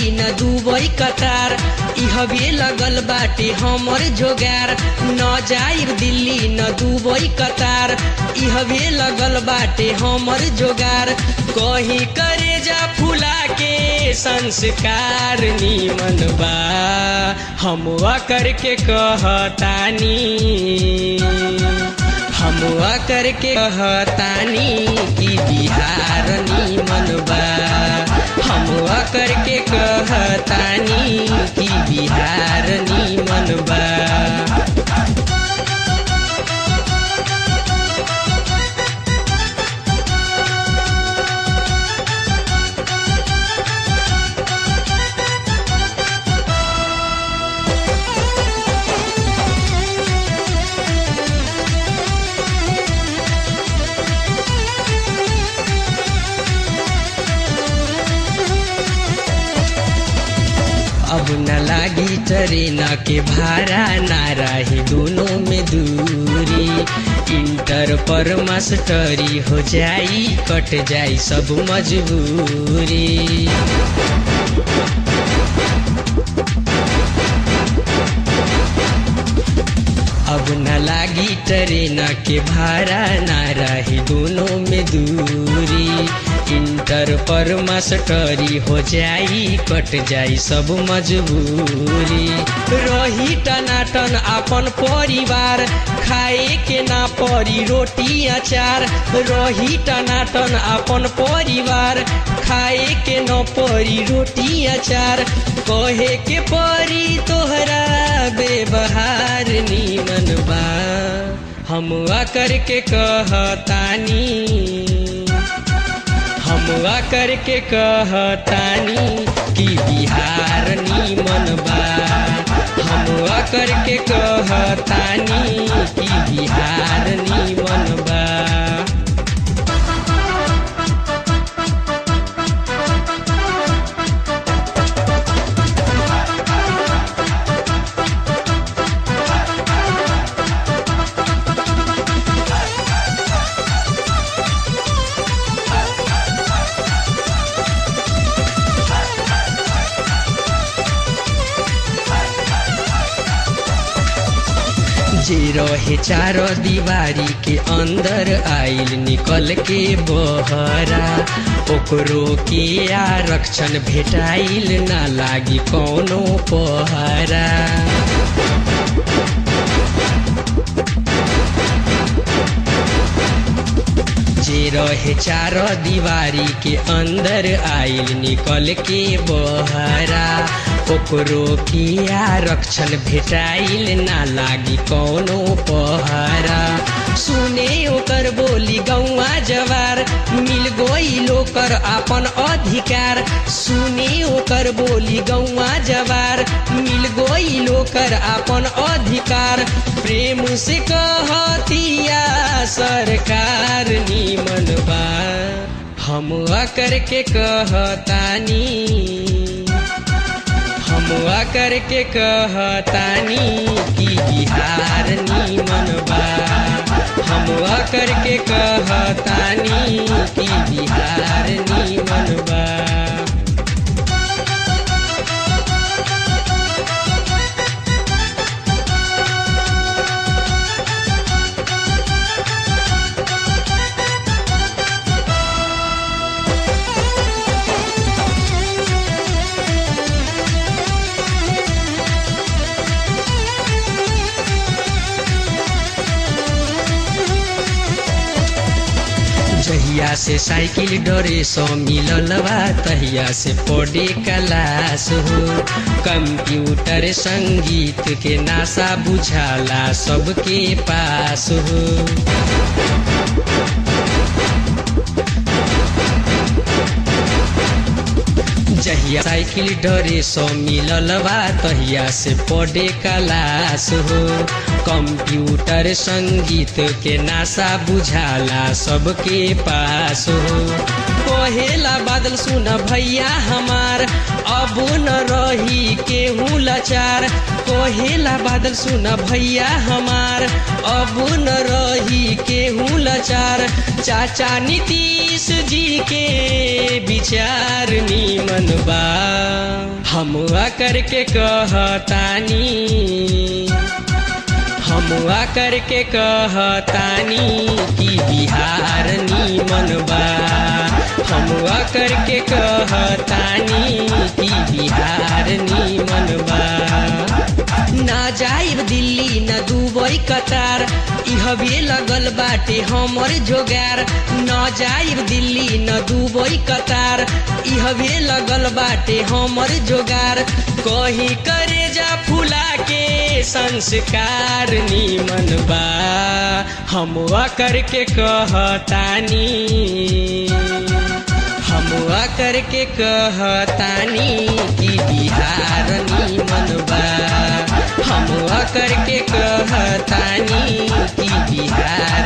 दिल्ली न Dubai Qatar इहबे लगल बाटे हमर जोगार न जाइब दिल्ली न दुबई कतार इहबे लगल बाटे हमर जोगार कहीं करे जा फुला के संस्कार निमन बा हम करके कहतानी हम करके कहतानी कि बिहार निमन बा हम करके कहतानी कि बिहार निमन बा अब न लागी ट्रेन के भाड़ा ना रही दोनों में दूरी इंटर पर मास्टरी हो जाई कट जाई सब मजबूरी अब न लागी ट्रेन के भाड़ा ना रही दोनों में दूरी इंटर पर मास्टरी हो जाई कट जाई सब मजबूरी रही टनाटन अपन परिवार खाए के ना परी रोटी अचार रही टनाटन अपन परिवार खाए के न परी रोटी अचार कहे के परी तोहरा व्यवहार निमन बा हम करके कहतानी हम करके कहतानी कि बिहार निमन बा हम करके कहतानी कि बिहार निमन बा जे रहे चार दीवारी के अंदर आइल निकल के बहरा ओकरो के आरक्षण भेटाइल ना लागी कौनो पहरा जे रहे चार दीवारी के अंदर आइल निकल के बहरा ओकरो की आरक्षण भेटाइल ना लागी कौनो पहरा सुने ओकर बोली गौआ जवार मिल गई लोकर अपन अधिकार सुने ओकर बोली गौआ जवार मिल गई लोकर अपन अधिकार प्रेम से कहतिया सरकार निमन बा हम करके कहतानी हम करके कहतानी कि बिहार निमन बा हम करके कहतानी कि बिहार निमन बा जहिया से साइकिल डरे सो मिलल बा तहिया से पढ़े क्लास हो कंप्यूटर संगीत के नासा बुझाला सबके पास हो जहिया साइकिल डरे सो मिलल बा तहिया से पढ़े क्लास हो कंप्यूटर संगीत के नासा बुझाला सबके पास हो कहेला बादल सुन भैया हमार अब न रही केहू लाचार कहेला बादल सुन भैया हमार अब न रही केहू लाचार चाचा नीतीश जी के विचार निमन बा। हमुआ करके कहतानी हमुआ करके कहतानी कि बिहार नीमन बा हमुआ करके कहतानी कि बिहार नीमन बा ना जाइब दिल्ली न दुबई कतार इहबे लगल बाटे हमर जोगार न जाइब दिल्ली न दुबई कतार इहबे लगल बाटे हमर जोगार कहीं करे जा फुला के संस्कार नीमन बा हमुआ करके कहतानी हमुआ करके कहतानी कि बिहार नीमन बा हमुआ करके कहतानी कि बिहार